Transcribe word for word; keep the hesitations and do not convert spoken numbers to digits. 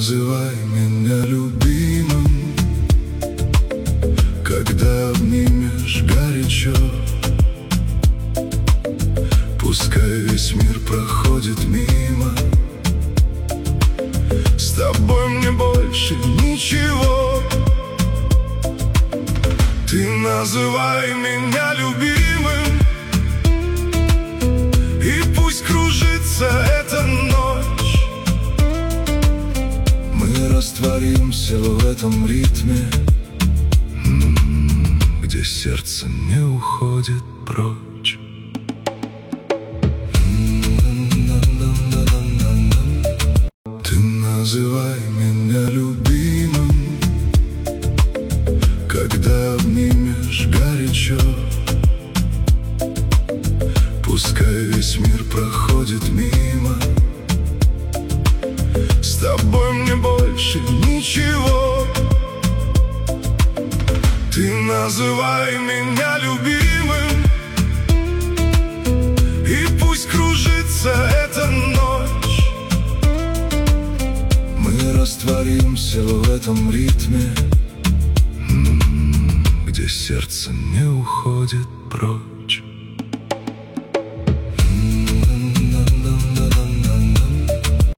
называй меня любимым, когда обнимешь горячо. Пускай весь мир проходит мимо, с тобой мне больше ничего. Ты называй меня любимым, и пусть кружится эта ночь. Мы растворимся в этом ритме, где сердце не уходит прочь. Ты называй меня любимым, когда обнимешь горячо. Пускай весь мир проходит мимо, с тобой мне больше ничего. Ты называй меня любимым, и пусть кружится эта ночь. Мы растворимся в этом ритме, где сердце не уходит прочь.